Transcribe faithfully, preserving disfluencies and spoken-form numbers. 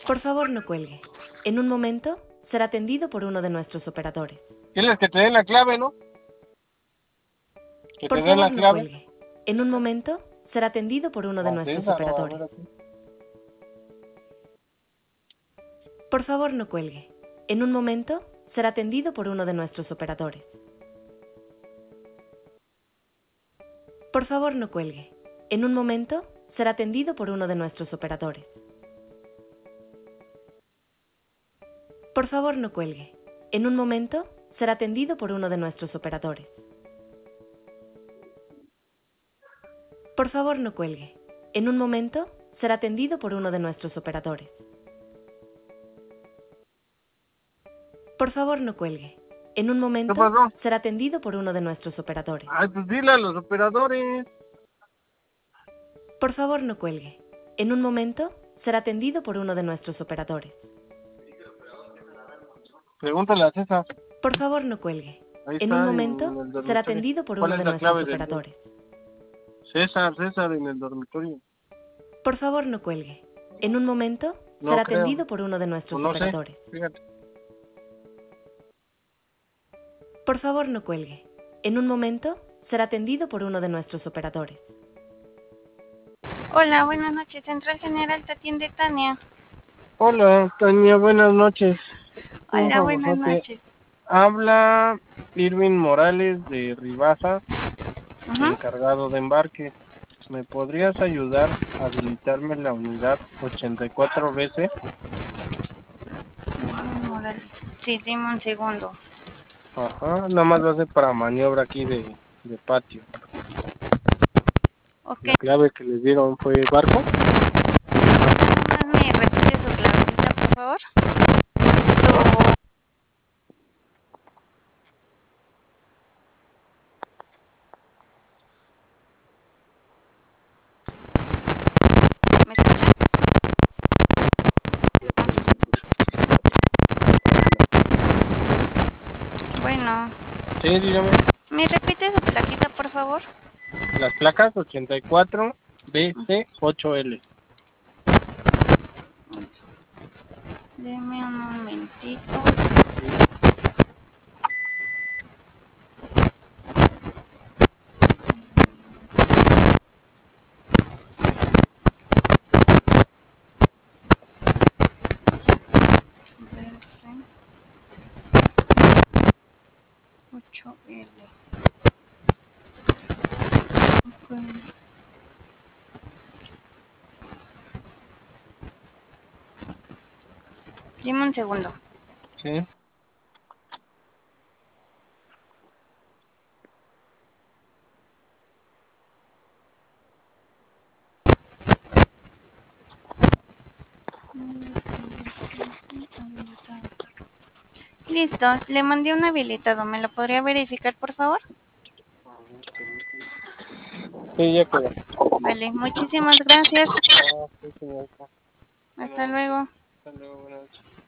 Por favor, no cuelgue. En un momento, será atendido por uno de nuestros operadores. Diles que te den la clave, ¿no? Que Por te den la favor, no clave. cuelgue. En un momento, será atendido por uno de Ah, nuestros César, no, a operadores. ver aquí. Por favor, no cuelgue. En un momento, será atendido por uno de nuestros operadores. Por favor, no cuelgue. En un momento, será atendido por uno de nuestros operadores. Por favor, no cuelgue. En un momento, será atendido por uno de nuestros operadores. Por favor, no cuelgue. En un momento, será atendido por uno de nuestros operadores. Por favor, no cuelgue. En un ¿Qué momento, pasó? será atendido por uno de nuestros operadores. Ay, pues dile a los operadores. Por favor, no cuelgue. En un momento, será atendido por uno de nuestros operadores. Pregúntale a César. Por favor, no cuelgue. Ahí En un está, momento, en el dormitorio. será atendido por ¿Cuál uno es de la nuestros clave del operadores. César, César, en el dormitorio. Por favor, no cuelgue. En un momento, No será creo. atendido por uno de O nuestros no sé, operadores. fíjate. Por favor, no cuelgue. En un momento, será atendido por uno de nuestros operadores. Hola, buenas noches. Central General, te atiende Tania. Hola, Tania, buenas noches. Un Hola, buenas favorzote. noches. Habla Irving Morales de Ribaja, Ujú. encargado de embarque. ¿Me podrías ayudar a habilitarme la unidad ochenta y cuatro B C? Morales. Sí, dime un segundo. Ajá, nada más va a ser para maniobra aquí de, de patio. Ok, La clave que les dieron fue barco. nada más me repite su clavecita, por favor. ¿Me escucha? Bueno, Sí, dígame. ¿me repite su plaquita, por favor? Las placas ochenta y cuatro B C ocho L. Deme un momentito. ocho L. Ok. Dime un segundo. Sí. Listo, le mandé un habilitado. ¿Me lo podría verificar, por favor? Sí, ya quedó. Vale, muchísimas gracias. Ah, sí, señorita. Hasta Bueno, luego. hasta luego, buenas noches.